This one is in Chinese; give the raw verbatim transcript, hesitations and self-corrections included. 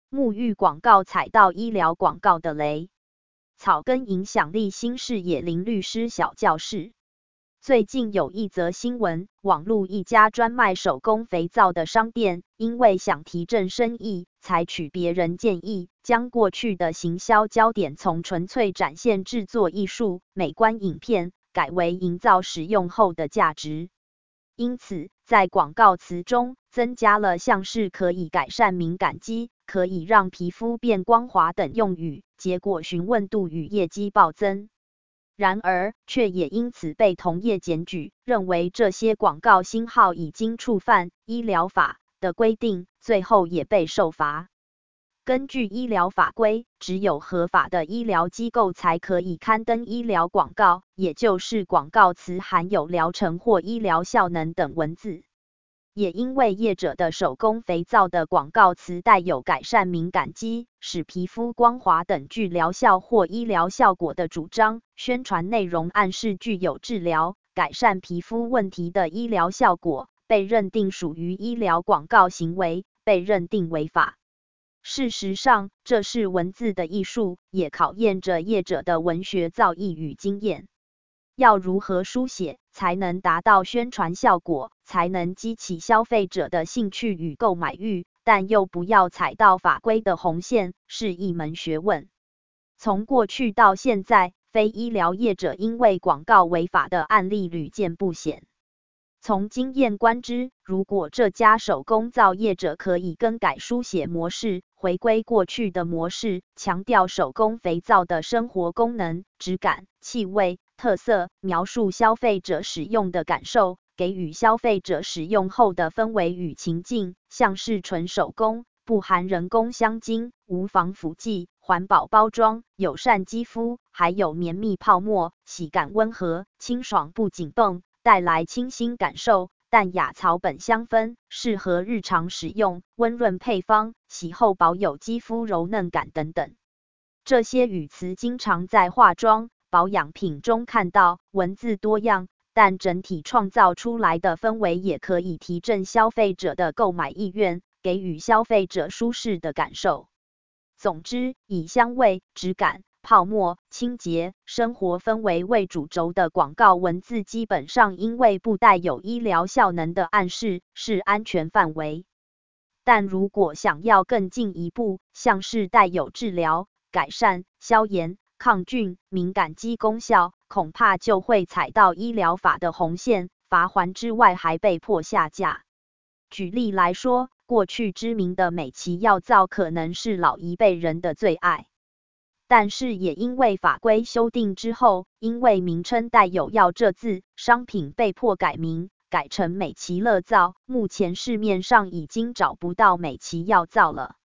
沐浴广告踩到医疗广告的雷。草根影响力新视野林律师小教室。最近有一则新闻，网路一家专卖手工肥皂的商店，因为想提振生意，采取别人建议，将过去的行销焦点从纯粹展现制作艺术、美观影片，改为营造使用后的价值。因此，在广告词中增加了像是可以改善敏感肌、可以让皮肤变光滑等用语，结果询问度与业绩暴增。然而，却也因此被同业检举，认为这些广告星号已经触犯医疗法的规定，最后也被受罚。根据医疗法规，只有合法的医疗机构才可以刊登医疗广告，也就是广告词含有疗程或医疗效能等文字。也因为业者的手工肥皂的广告词带有改善敏感肌、使皮肤光滑等具疗效或医疗效果的主张，宣传内容暗示具有治疗、改善皮肤问题的医疗效果，被认定属于医疗广告行为，被认定违法。事实上，这是文字的艺术，也考验着业者的文学造诣与经验。要如何书写，才能达到宣传效果，才能激起消费者的兴趣与购买欲，但又不要踩到法规的红线，是一门学问。从过去到现在，非医疗业者因为广告违法的案例屡见不鲜。从经验观之，如果这家手工皂业者可以更改书写模式，回归过去的模式，强调手工肥皂的生活功能、质感、气味、特色，描述消费者使用的感受，给予消费者使用后的氛围与情境，像是纯手工、不含人工香精、无防腐剂、环保包装、友善肌肤，还有绵密泡沫、洗感温和、清爽不紧绷，带来清新感受，淡雅草本香氛，适合日常使用，温润配方，洗后保有肌肤柔嫩感等等。这些语词经常在化妆、保养品中看到，文字多样，但整体创造出来的氛围也可以提振消费者的购买意愿，给予消费者舒适的感受。总之，以香味、质感、泡沫、清洁、生活氛围为主轴的广告文字基本上因为不带有医疗效能的暗示，是安全范围。但如果想要更进一步，像是带有治疗、改善、消炎、抗菌、敏感肌功效，恐怕就会踩到医疗法的红线，罚锾之外还被迫下架。举例来说，过去知名的美琪药皂可能是老一辈人的最爱。但是也因为法规修订之后，因为名称带有药这字，商品被迫改名，改成美琪乐皂，目前市面上已经找不到美琪药皂了。